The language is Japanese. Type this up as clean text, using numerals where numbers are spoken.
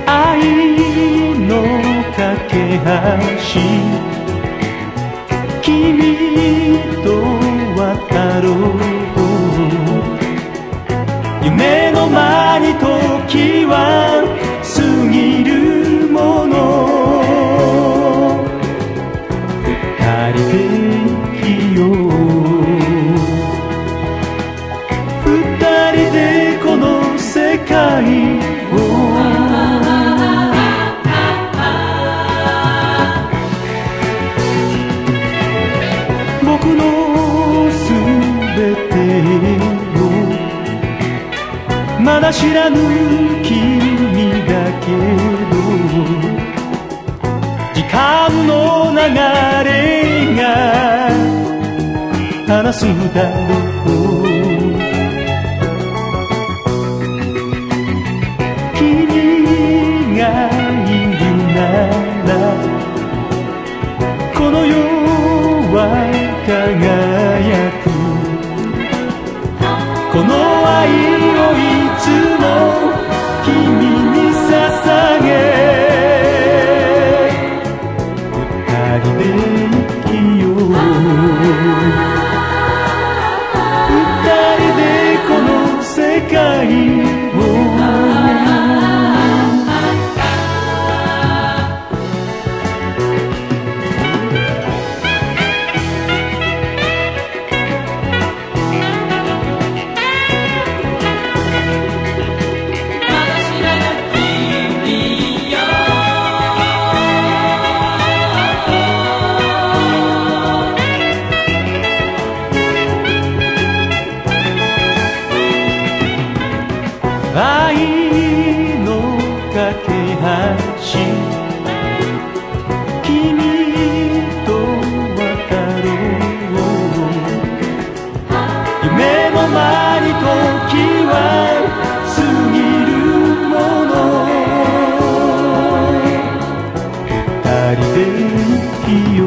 愛の架け橋、君と渡ろう。夢の間に時は過ぎるもの。二人で生きよう。二人でこの世界を。僕のすべてをまだ知らぬ君だけど、時間の流れが話すだろう。君がいるならこの世は輝く。この愛をいつも君に捧げ、二人で生きよう。二人でこの世界を。愛の架け橋、君と渡ろう。夢の間に時は過ぎるもの。二人で生きよう。